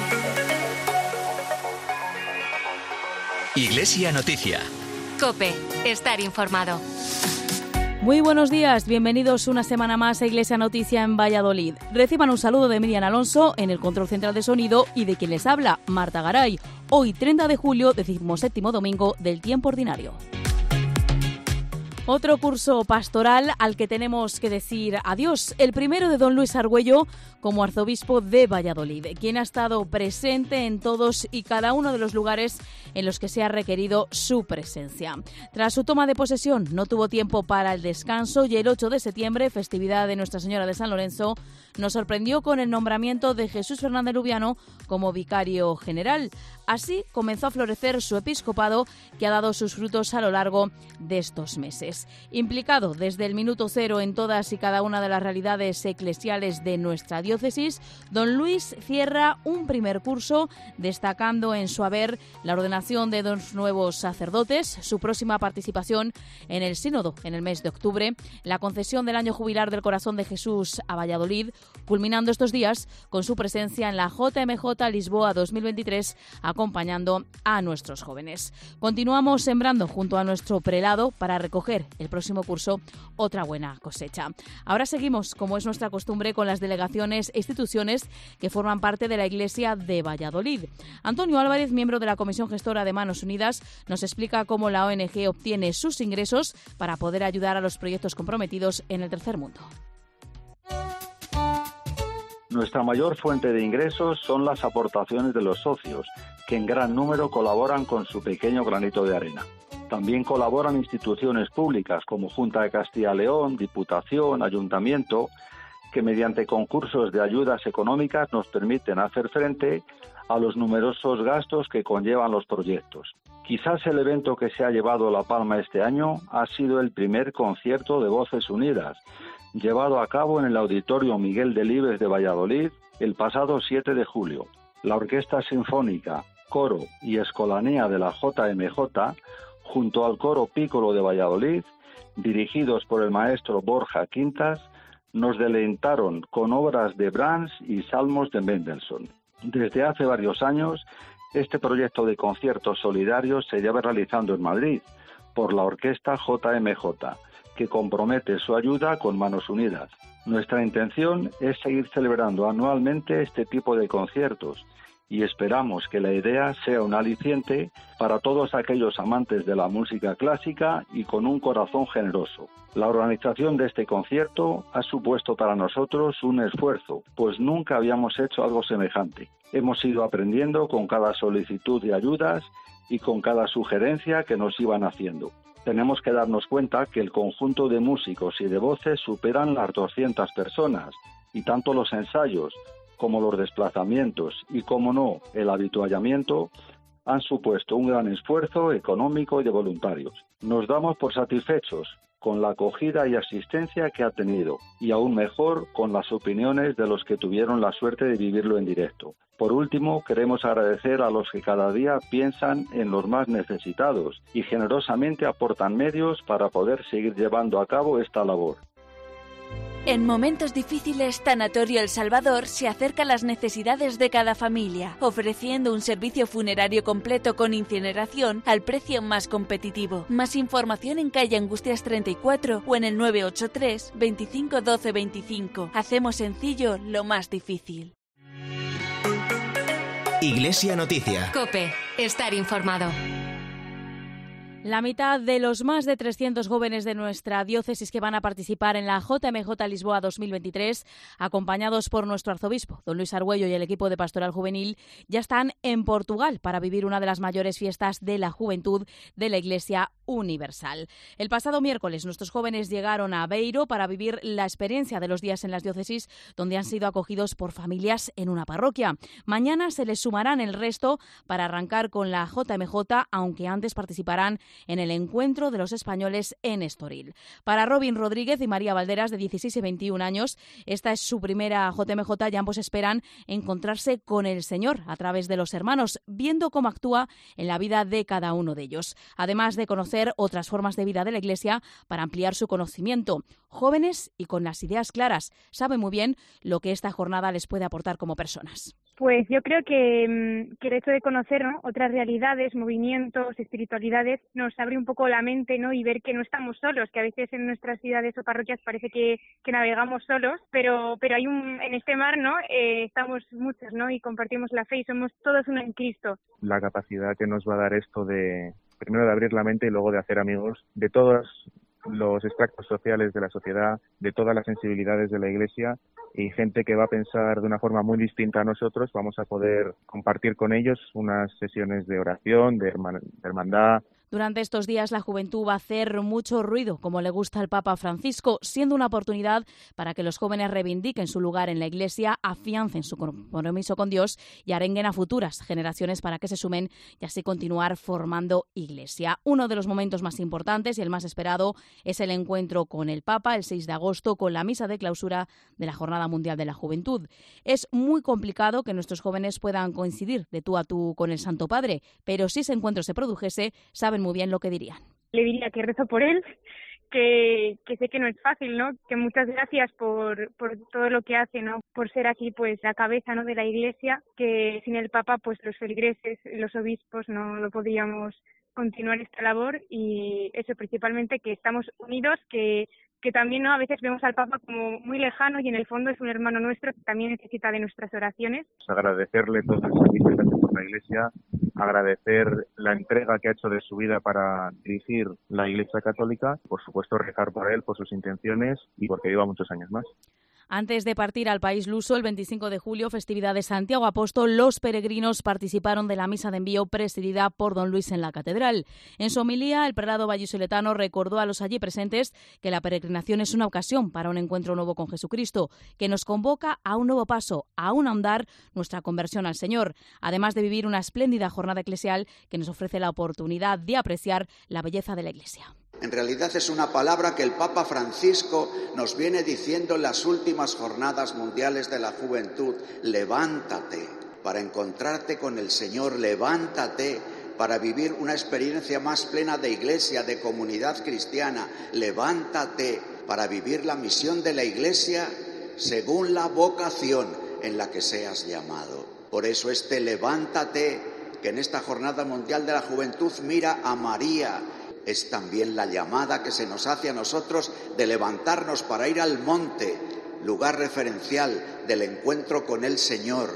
Iglesia Noticia. COPE. Estar informado. Muy buenos días, bienvenidos una semana más a Iglesia Noticia en Valladolid. Reciban un saludo de Miriam Alonso en el control central de sonido y de quien les habla, Marta Garay. Hoy, 30 de julio, 17º domingo del tiempo ordinario. Otro curso pastoral al que tenemos que decir adiós, el primero de don Luis Argüello como arzobispo de Valladolid, quien ha estado presente en todos y cada uno de los lugares en los que se ha requerido su presencia. Tras su toma de posesión no tuvo tiempo para el descanso y el 8 de septiembre, festividad de Nuestra Señora de San Lorenzo, nos sorprendió con el nombramiento de Jesús Fernández Lubiano como vicario general. Así comenzó a florecer su episcopado, que ha dado sus frutos a lo largo de estos meses. Implicado desde el minuto cero en todas y cada una de las realidades eclesiales de nuestra diócesis, don Luis cierra un primer curso destacando en su haber la ordenación de 2 nuevos sacerdotes, su próxima participación en el sínodo en el mes de octubre, la concesión del año jubilar del Corazón de Jesús a Valladolid, culminando estos días con su presencia en la JMJ Lisboa 2023, acompañando a nuestros jóvenes. Continuamos sembrando junto a nuestro prelado para recoger el próximo curso otra buena cosecha. Ahora seguimos, como es nuestra costumbre, con las delegaciones e instituciones que forman parte de la Iglesia de Valladolid. Antonio Álvarez, miembro de la Comisión Gestora de Manos Unidas, nos explica cómo la ONG obtiene sus ingresos para poder ayudar a los proyectos comprometidos en el tercer mundo. Nuestra mayor fuente de ingresos son las aportaciones de los socios, que en gran número colaboran con su pequeño granito de arena. También colaboran instituciones públicas como Junta de Castilla y León, Diputación, Ayuntamiento, que mediante concursos de ayudas económicas nos permiten hacer frente a los numerosos gastos que conllevan los proyectos. Quizás el evento que se ha llevado la palma este año ha sido el primer concierto de Voces Unidas, llevado a cabo en el Auditorio Miguel Delibes de Valladolid el pasado 7 de julio. La Orquesta Sinfónica, Coro y Escolanía de la JMJ, junto al Coro Pícolo de Valladolid, dirigidos por el maestro Borja Quintas, nos deleitaron con obras de Brahms y salmos de Mendelssohn. Desde hace varios años, este proyecto de conciertos solidarios se lleva realizando en Madrid por la Orquesta JMJ, que compromete su ayuda con Manos Unidas. Nuestra intención es seguir celebrando anualmente este tipo de conciertos y esperamos que la idea sea un aliciente para todos aquellos amantes de la música clásica y con un corazón generoso. La organización de este concierto ha supuesto para nosotros un esfuerzo, pues nunca habíamos hecho algo semejante. Hemos ido aprendiendo con cada solicitud de ayudas y con cada sugerencia que nos iban haciendo. Tenemos que darnos cuenta que el conjunto de músicos y de voces superan las 200 personas y tanto los ensayos como los desplazamientos y, como no, el habituallamiento han supuesto un gran esfuerzo económico y de voluntarios. Nos damos por satisfechos con la acogida y asistencia que ha tenido y aún mejor con las opiniones de los que tuvieron la suerte de vivirlo en directo. Por último, queremos agradecer a los que cada día piensan en los más necesitados y generosamente aportan medios para poder seguir llevando a cabo esta labor. En momentos difíciles, Tanatorio El Salvador se acerca a las necesidades de cada familia, ofreciendo un servicio funerario completo con incineración al precio más competitivo. Más información en calle Angustias 34 o en el 983 25 12 25. Hacemos sencillo lo más difícil. Iglesia Noticia. COPE. Estar informado. La mitad de los más de 300 jóvenes de nuestra diócesis que van a participar en la JMJ Lisboa 2023, acompañados por nuestro arzobispo, don Luis Argüello, y el equipo de Pastoral Juvenil, ya están en Portugal para vivir una de las mayores fiestas de la juventud de la Iglesia Universal. El pasado miércoles nuestros jóvenes llegaron a Aveiro para vivir la experiencia de los días en las diócesis, donde han sido acogidos por familias en una parroquia. Mañana se les sumarán el resto para arrancar con la JMJ, aunque antes participarán en el encuentro de los españoles en Estoril. Para Robin Rodríguez y María Valderas, de 16 y 21 años, esta es su primera JMJ y ambos esperan encontrarse con el Señor a través de los hermanos, viendo cómo actúa en la vida de cada uno de ellos, además de conocer otras formas de vida de la Iglesia para ampliar su conocimiento. Jóvenes y con las ideas claras, saben muy bien lo que esta jornada les puede aportar como personas. Pues yo creo que el hecho de conocer, ¿no?, otras realidades, movimientos, espiritualidades, nos abre un poco la mente, ¿no?, y ver que no estamos solos, que a veces en nuestras ciudades o parroquias parece que navegamos solos, pero hay en este mar, ¿no?, estamos muchos, ¿no?, y compartimos la fe y somos todos uno en Cristo. La capacidad que nos va a dar esto primero de abrir la mente y luego de hacer amigos de todos los extractos sociales de la sociedad, de todas las sensibilidades de la Iglesia, y gente que va a pensar de una forma muy distinta a nosotros. Vamos a poder compartir con ellos unas sesiones de oración, de hermandad. Durante estos días la juventud va a hacer mucho ruido, como le gusta al Papa Francisco, siendo una oportunidad para que los jóvenes reivindiquen su lugar en la Iglesia, afiancen su compromiso con Dios y arenguen a futuras generaciones para que se sumen y así continuar formando Iglesia. Uno de los momentos más importantes y el más esperado es el encuentro con el Papa el 6 de agosto con la misa de clausura de la Jornada Mundial de la Juventud. Es muy complicado que nuestros jóvenes puedan coincidir de tú a tú con el Santo Padre, pero si ese encuentro se produjese, saben muy bien lo que dirían. Le diría que rezo por él, que sé que no es fácil, ¿no? Que muchas gracias por todo lo que hace, ¿no? Por ser aquí, pues, la cabeza, ¿no?, de la Iglesia, que sin el Papa, pues, los feligreses, los obispos, no lo podríamos continuar esta labor, y eso principalmente, que estamos unidos, que también, ¿no?, a veces vemos al Papa como muy lejano y en el fondo es un hermano nuestro que también necesita de nuestras oraciones. Agradecerle todo el servicio que hace por la Iglesia, agradecer la entrega que ha hecho de su vida para dirigir la Iglesia Católica, por supuesto rezar por él, por sus intenciones y porque viva muchos años más. Antes de partir al país luso, el 25 de julio, festividad de Santiago Apóstol, los peregrinos participaron de la misa de envío presidida por don Luis en la catedral. En su homilía, el prelado vallisoletano recordó a los allí presentes que la peregrinación es una ocasión para un encuentro nuevo con Jesucristo, que nos convoca a un nuevo paso, a un ahondar nuestra conversión al Señor, además de vivir una espléndida jornada eclesial que nos ofrece la oportunidad de apreciar la belleza de la Iglesia. En realidad es una palabra que el Papa Francisco nos viene diciendo en las últimas jornadas mundiales de la juventud. Levántate para encontrarte con el Señor, levántate para vivir una experiencia más plena de Iglesia, de comunidad cristiana, levántate para vivir la misión de la Iglesia según la vocación en la que seas llamado. Por eso levántate, que en esta Jornada Mundial de la Juventud mira a María, es también la llamada que se nos hace a nosotros de levantarnos para ir al monte, lugar referencial del encuentro con el Señor.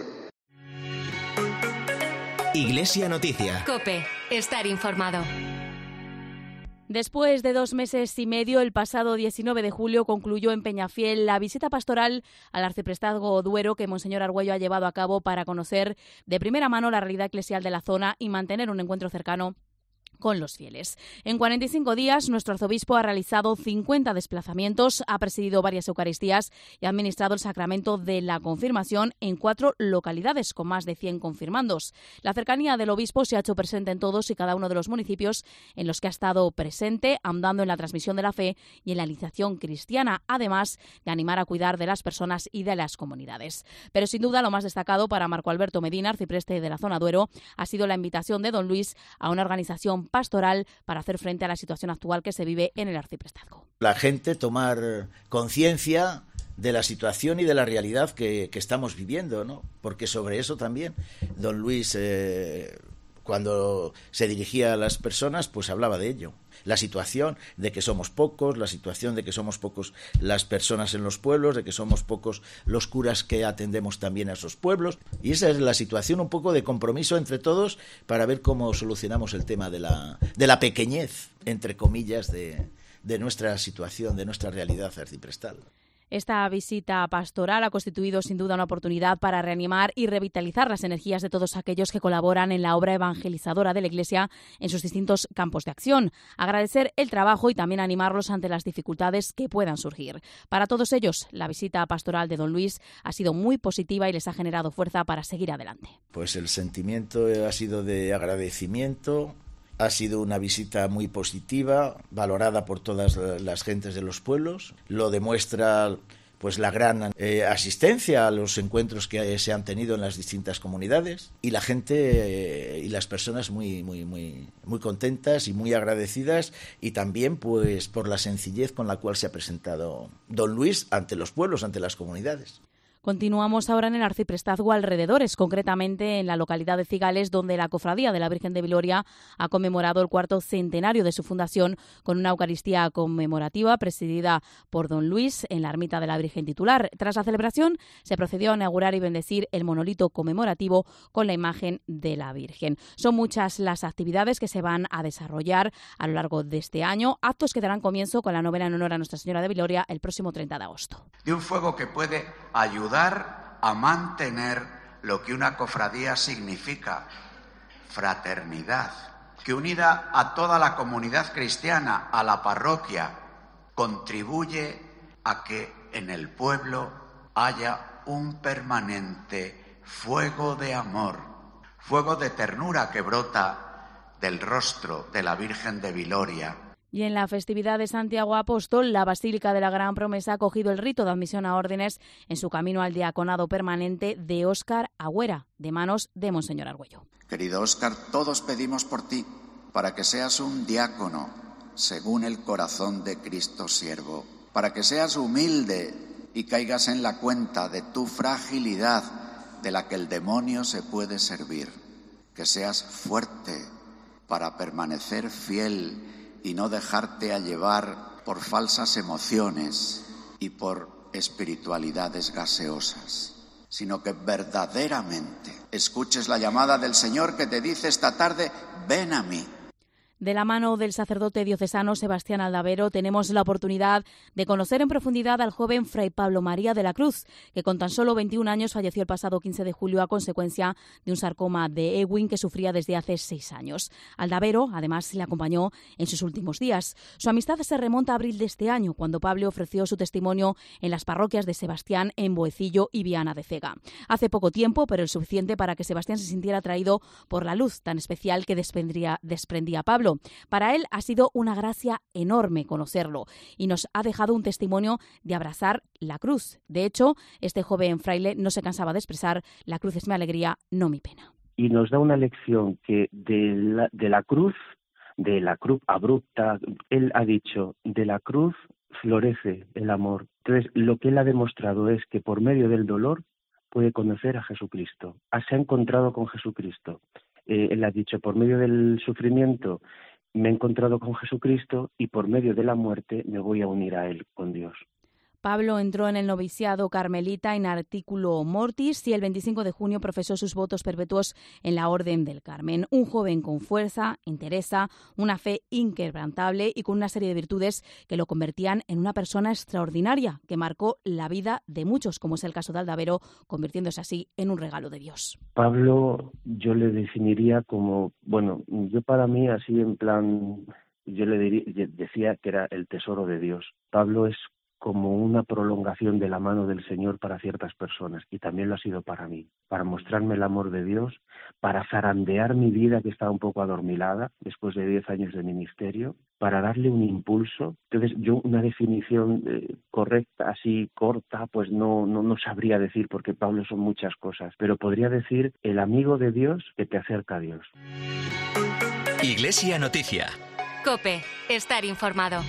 Iglesia Noticia. COPE. Estar informado. Después de 2 meses y medio, el pasado 19 de julio concluyó en Peñafiel la visita pastoral al arciprestazgo Duero que Monseñor Argüello ha llevado a cabo para conocer de primera mano la realidad eclesial de la zona y mantener un encuentro cercano con los fieles. En 45 días, nuestro arzobispo ha realizado 50 desplazamientos, ha presidido varias Eucaristías y ha administrado el sacramento de la confirmación en 4 localidades, con más de 100 confirmandos. La cercanía del obispo se ha hecho presente en todos y cada uno de los municipios en los que ha estado presente, andando en la transmisión de la fe y en la iniciación cristiana, además de animar a cuidar de las personas y de las comunidades. Pero sin duda lo más destacado para Marco Alberto Medina, arcipreste de la zona Duero, ha sido la invitación de don Luis a una organización pastoral para hacer frente a la situación actual que se vive en el arciprestazgo. La gente tomar conciencia de la situación y de la realidad que estamos viviendo, ¿no? Porque sobre eso también don Luis, cuando se dirigía a las personas, pues hablaba de ello. La situación de que somos pocos, la situación de que somos pocos las personas en los pueblos, de que somos pocos los curas que atendemos también a esos pueblos. Y esa es la situación, un poco de compromiso entre todos para ver cómo solucionamos el tema de la pequeñez, entre comillas, de nuestra situación, de nuestra realidad arciprestal. Esta visita pastoral ha constituido sin duda una oportunidad para reanimar y revitalizar las energías de todos aquellos que colaboran en la obra evangelizadora de la Iglesia en sus distintos campos de acción, agradecer el trabajo y también animarlos ante las dificultades que puedan surgir. Para todos ellos, la visita pastoral de don Luis ha sido muy positiva y les ha generado fuerza para seguir adelante. Pues el sentimiento ha sido de agradecimiento. Ha sido una visita muy positiva, valorada por todas las gentes de los pueblos. Lo demuestra pues la gran asistencia a los encuentros que se han tenido en las distintas comunidades y la gente y las personas muy contentas y muy agradecidas, y también pues por la sencillez con la cual se ha presentado don Luis ante los pueblos, ante las comunidades. Continuamos ahora en el arciprestazgo alrededores, concretamente en la localidad de Cigales, donde la Cofradía de la Virgen de Viloria ha conmemorado el 4º centenario de su fundación con una Eucaristía conmemorativa presidida por don Luis en la ermita de la Virgen titular. Tras la celebración se procedió a inaugurar y bendecir el monolito conmemorativo con la imagen de la Virgen. Son muchas las actividades que se van a desarrollar a lo largo de este año, actos que darán comienzo con la novena en honor a Nuestra Señora de Viloria el próximo 30 de agosto. De un fuego que puede ayudar a mantener lo que una cofradía significa, fraternidad, que unida a toda la comunidad cristiana, a la parroquia, contribuye a que en el pueblo haya un permanente fuego de amor, fuego de ternura que brota del rostro de la Virgen de Viloria. Y en la festividad de Santiago Apóstol, la Basílica de la Gran Promesa ha acogido el rito de admisión a órdenes en su camino al diaconado permanente de Óscar Agüera, de manos de Monseñor Argüello. Querido Óscar, todos pedimos por ti, para que seas un diácono, según el corazón de Cristo siervo, para que seas humilde y caigas en la cuenta de tu fragilidad, de la que el demonio se puede servir, que seas fuerte para permanecer fiel y no dejarte a llevar por falsas emociones y por espiritualidades gaseosas, sino que verdaderamente escuches la llamada del Señor que te dice esta tarde: ven a mí. De la mano del sacerdote diocesano Sebastián Aldavero tenemos la oportunidad de conocer en profundidad al joven Fray Pablo María de la Cruz, que con tan solo 21 años falleció el pasado 15 de julio a consecuencia de un sarcoma de Ewing que sufría desde hace 6 años. Aldavero, además, le acompañó en sus últimos días. Su amistad se remonta a abril de este año, cuando Pablo ofreció su testimonio en las parroquias de Sebastián, en Boecillo y Viana de Cega. Hace poco tiempo, pero el suficiente para que Sebastián se sintiera atraído por la luz tan especial que desprendía Pablo. Para él ha sido una gracia enorme conocerlo y nos ha dejado un testimonio de abrazar la cruz. De hecho, este joven fraile no se cansaba de expresar: la cruz es mi alegría, no mi pena. Y nos da una lección que de la cruz abrupta, él ha dicho, de la cruz florece el amor. Entonces, lo que él ha demostrado es que por medio del dolor puede conocer a Jesucristo. Se ha encontrado con Jesucristo. Él ha dicho, por medio del sufrimiento me he encontrado con Jesucristo y por medio de la muerte me voy a unir a Él, con Dios. Pablo entró en el noviciado carmelita in articulo mortis y el 25 de junio profesó sus votos perpetuos en la Orden del Carmen. Un joven con fuerza, entereza, una fe inquebrantable y con una serie de virtudes que lo convertían en una persona extraordinaria que marcó la vida de muchos, como es el caso de Aldavero, convirtiéndose así en un regalo de Dios. Pablo yo le definiría como, yo para mí así en plan, yo decía que era el tesoro de Dios. Pablo es como una prolongación de la mano del Señor para ciertas personas, y también lo ha sido para mí, para mostrarme el amor de Dios, para zarandear mi vida que estaba un poco adormilada después de 10 años de ministerio, para darle un impulso. Entonces yo una definición correcta, así corta, pues no sabría decir, porque Pablo son muchas cosas, pero podría decir el amigo de Dios que te acerca a Dios. Iglesia Noticia. COPE. Estar informado.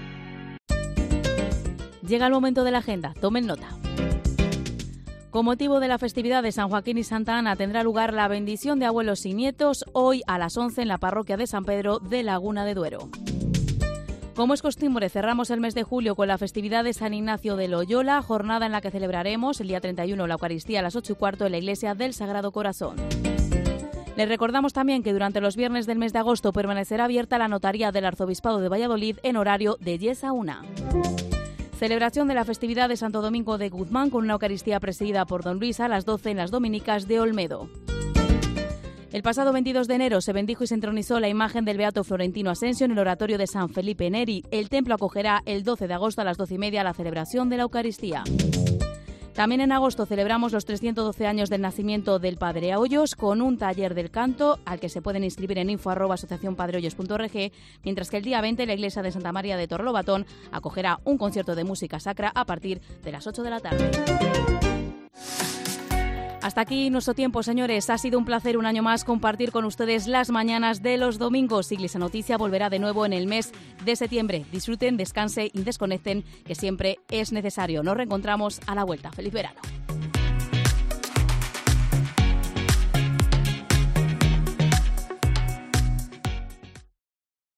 Llega el momento de la agenda, tomen nota. Con motivo de la festividad de San Joaquín y Santa Ana tendrá lugar la bendición de abuelos y nietos hoy a las 11 en la parroquia de San Pedro de Laguna de Duero. Como es costumbre, cerramos el mes de julio con la festividad de San Ignacio de Loyola, jornada en la que celebraremos el día 31 la Eucaristía a las 8:15 en la Iglesia del Sagrado Corazón. Les recordamos también que durante los viernes del mes de agosto permanecerá abierta la notaría del Arzobispado de Valladolid en horario de 10 a 1. Celebración de la festividad de Santo Domingo de Guzmán con una Eucaristía presidida por don Luis a las 12 en las Dominicas de Olmedo. El pasado 22 de enero se bendijo y se entronizó la imagen del Beato Florentino Asensio en el oratorio de San Felipe Neri. El templo acogerá el 12 de agosto a las 12:30 la celebración de la Eucaristía. También en agosto celebramos los 312 años del nacimiento del Padre Hoyos con un taller del canto al que se pueden inscribir en info@asociacionpadrehoyos.org, mientras que el día 20 la iglesia de Santa María de Torlobatón acogerá un concierto de música sacra a partir de las 8 de la tarde. Hasta aquí nuestro tiempo, señores. Ha sido un placer un año más compartir con ustedes las mañanas de los domingos. Iglesia Noticia volverá de nuevo en el mes de septiembre. Disfruten, descansen y desconecten, que siempre es necesario. Nos reencontramos a la vuelta. ¡Feliz verano!